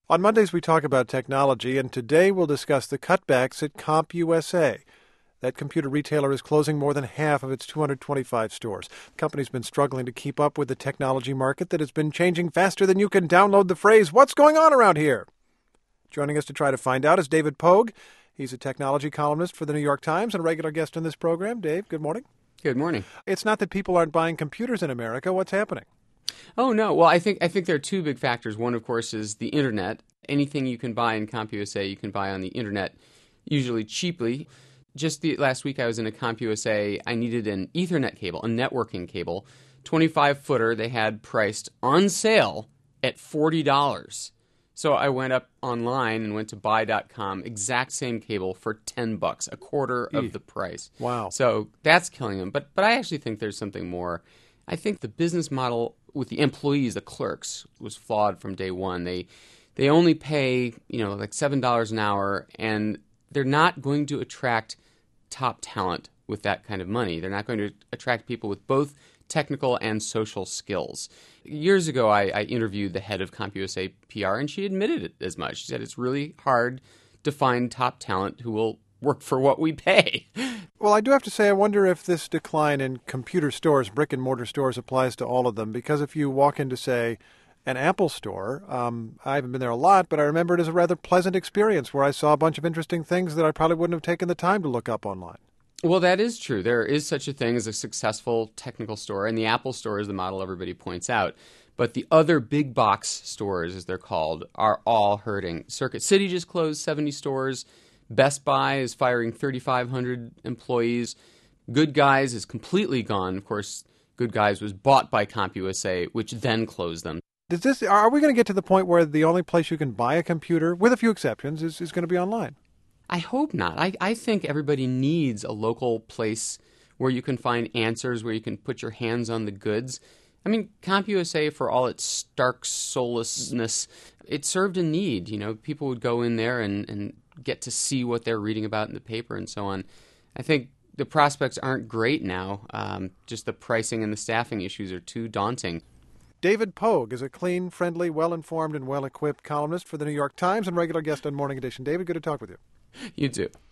On Mondays, we talk about technology, and today we'll discuss the cutbacks at CompUSA. That computer retailer is closing more than half of its 225 stores. The company's been struggling to keep up with the technology market that has been changing faster than you can download the phrase, "What's going on around here?" Joining us to try to find out is David Pogue. He's a technology columnist for the New York Times and a regular guest on this program. Dave, good morning. Good morning. It's not that people aren't buying computers in America. What's happening? Oh, no. Well, I think there are two big factors. One, of course, is the Internet. Anything you can buy in CompUSA, you can buy on the Internet, usually cheaply. Just last week, I was in a CompUSA. I needed an Ethernet cable, a networking cable, 25-footer. They had priced on sale at $40. So I went up online and went to buy.com, exact same cable for $10, a quarter of the price. Wow. So that's killing them. But I actually think there's something more. I think the business model with the employees, the clerks, was flawed from day one. They only pay, like $7 an hour, and they're not going to attract top talent with that kind of money. They're not going to attract people with both technical and social skills. Years ago, I interviewed the head of CompUSA PR, and she admitted it as much. She said it's really hard to find top talent who will work for what we pay. Well, I do have to say, I wonder if this decline in computer stores, brick-and-mortar stores, applies to all of them. Because if you walk into, say, an Apple store, I haven't been there a lot, but I remember it as a rather pleasant experience where I saw a bunch of interesting things that I probably wouldn't have taken the time to look up online. Well, that is true. There is such a thing as a successful technical store, and the Apple store is the model everybody points out. But the other big box stores, as they're called, are all hurting. Circuit City just closed 70 stores. Best Buy is firing 3,500 employees. Good Guys is completely gone. Of course, Good Guys was bought by CompUSA, which then closed them. Are we going to get to the point where the only place you can buy a computer, with a few exceptions, is going to be online? I hope not. I think everybody needs a local place where you can find answers, where you can put your hands on the goods. I mean, CompUSA, for all its stark soullessness, it served a need. People would go in there and get to see what they're reading about in the paper and so on. I think the prospects aren't great now. Just the pricing and the staffing issues are too daunting. David Pogue is a clean, friendly, well-informed, and well-equipped columnist for the New York Times and regular guest on Morning Edition. David, good to talk with you. You too.